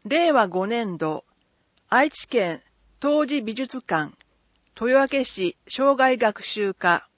令和5年度、愛知県東寺美術館、豊明市障害学習課、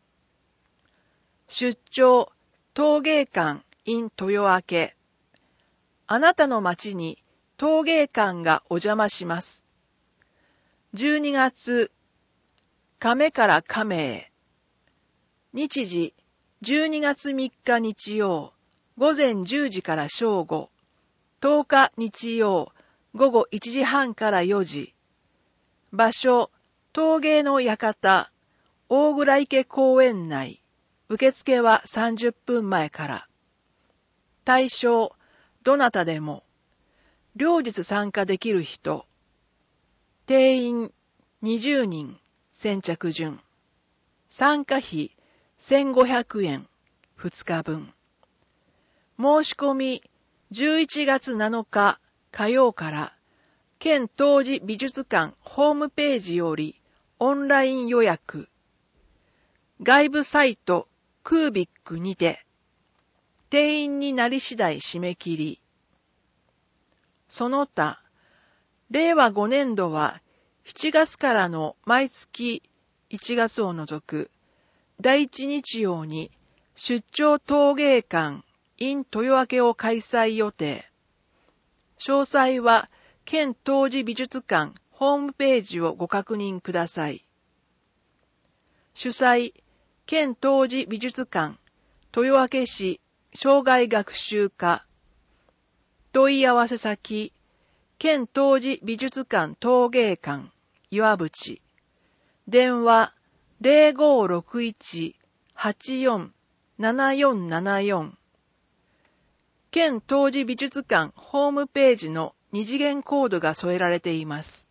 出張陶芸館 in 豊明。あなたの町に陶芸館がお邪魔します。12月、亀から亀へ。日時、12月3日日曜、午前10時から正午。10日日曜、午後1時半から4時。場所、陶芸の館、大倉池公園内。受付は30分前から。対象、どなたでも。両日参加できる人。定員20人、先着順。参加費1500円、2日分。申し込み11月7日火曜から、県東寺美術館ホームページよりオンライン予約。外部サイトクービックにて、定員になり次第締め切り。その他、令和5年度は7月からの毎月1月を除く第1日曜に出張陶芸館 in 豊明を開催予定。詳細は県東寺美術館ホームページをご確認ください。主催、県東寺美術館豊明市障害学習課。問い合わせ先、県東寺美術館陶芸館岩淵。電話0561-84-7474。県東寺美術館ホームページの二次元コードが添えられています。